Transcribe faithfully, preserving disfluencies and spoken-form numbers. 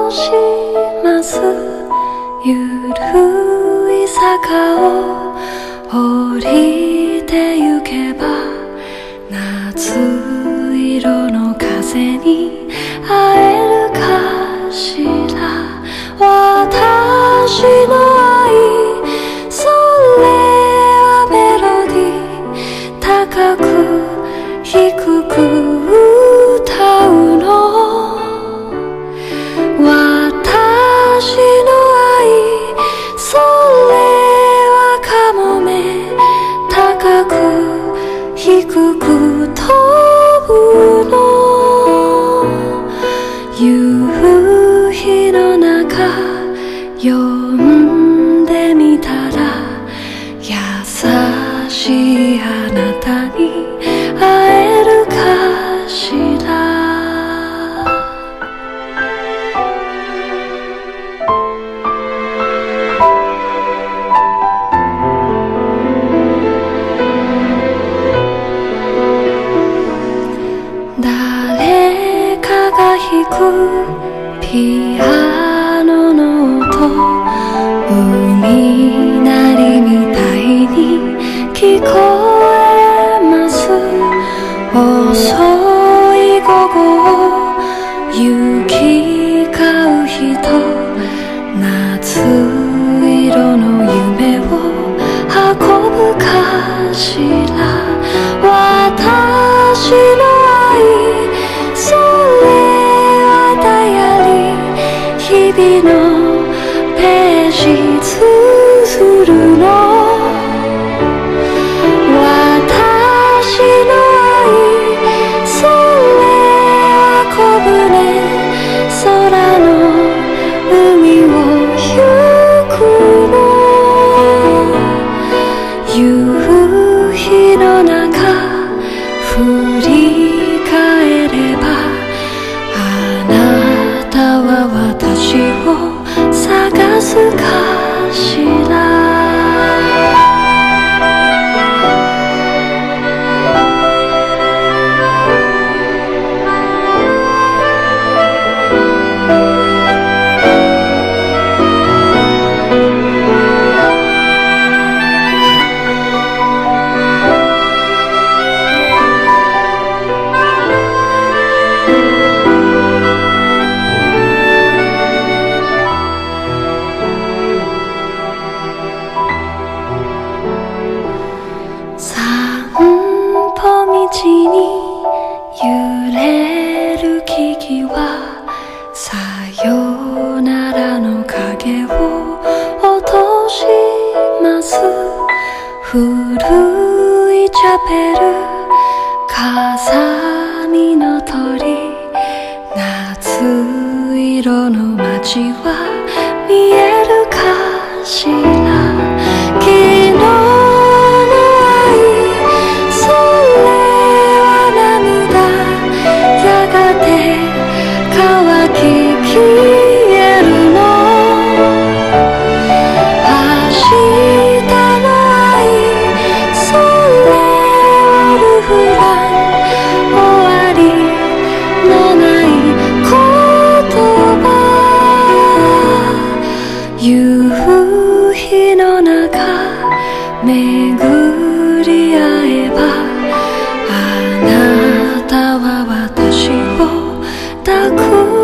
しますゆるい坂を降りてゆけば夏色の風に会えるかしら私の愛それはメロディー高く低く歌うの私の愛それはカモメ高く低く飛ぶの夕日の中読んでみたら優しいあなたに会えるかしら誰かが弾くピアノの音海鳴りみたいに聞こえます遅い午後行き交う人夏色の夢を運ぶかしら私の愛それはダイアリー日々のページ綴るの私の愛それは小舟空の海を行くの夕日の中振り返ればあなたは私を探すかしら道に揺れる木々はさよならの影を落とします古いチャペル風見の鳥夏色の街は見えるかしら昨日消えるの明日の愛それはルフラン終わりのない言葉夕日の中巡り合えばあなたは私を抱く